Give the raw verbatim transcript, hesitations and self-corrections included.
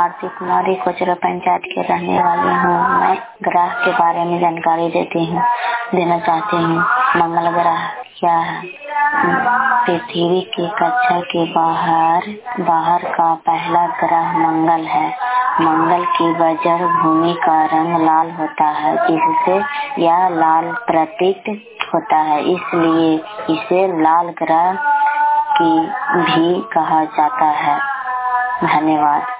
आरती कुमारी कोचरा पंचायत के रहने वाली हूँ। मैं ग्रह के बारे में जानकारी देती हूँ देना चाहती हूँ। मंगल ग्रह क्या है? पृथ्वी की कक्षा के बाहर बाहर का पहला ग्रह मंगल है। मंगल की वजह भूमि का रंग लाल होता है, जिससे यह लाल प्रतीत होता है, इसलिए इसे लाल ग्रह की भी कहा जाता है। धन्यवाद।